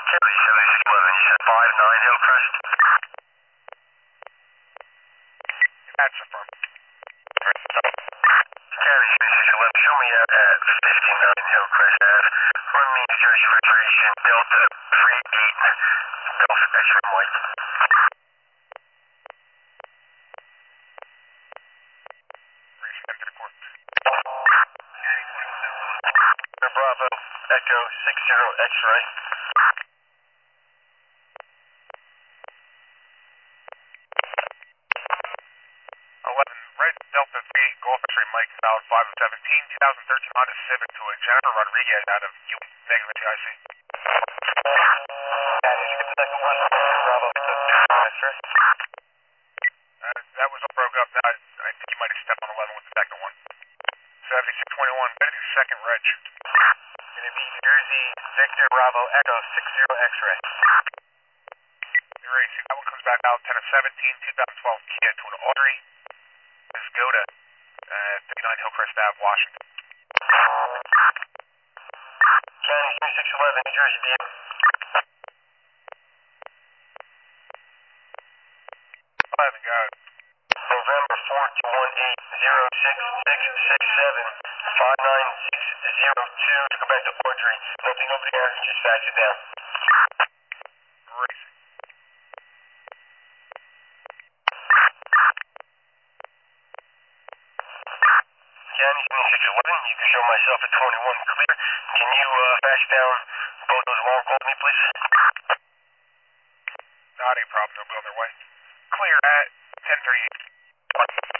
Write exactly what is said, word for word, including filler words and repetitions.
Kelly seventy-six eleven, you said five nine Hillcrest? That's affirm. Kelly seventy-six eleven, show me out at fifty-nine Hillcrest Ave. Run me New Jersey registration, Delta three eight, Golf X-ray Mike. Bravo, Echo six zero X-ray. eleven, right Delta three, Golf X-ray Mike, valid five of seventeen, twenty thirteen Honda Civic to a Jennifer Rodriguez out of U. Negative T I C. Yeah, did you get the second one? Bravo, Echo six zero X-ray. Uh, that was all broke up. Now, I, I think you might have stepped on eleven with the second one. seventy-six twenty-one, ready to second reg. Gonna be New Jersey, Victor Bravo, Echo six zero X-ray. You're ready. See, that one comes back out ten of seventeen, twenty twelve Kia to an Audrey. This go to uh, fifty-nine Hillcrest Ave, Washington. County twenty-six eleven, New Jersey, D M. eleven, got it. November four two one eight zero six six six seven five nine six zero two to go back to Audrey. Nothing over the air, just fax it down. Great. County twenty-six eleven, you can show myself at twenty-one clear. Can you uh, fax down both those alarm calls me, please? Not a problem, they'll be on their way. Clear at ten thirty-eight.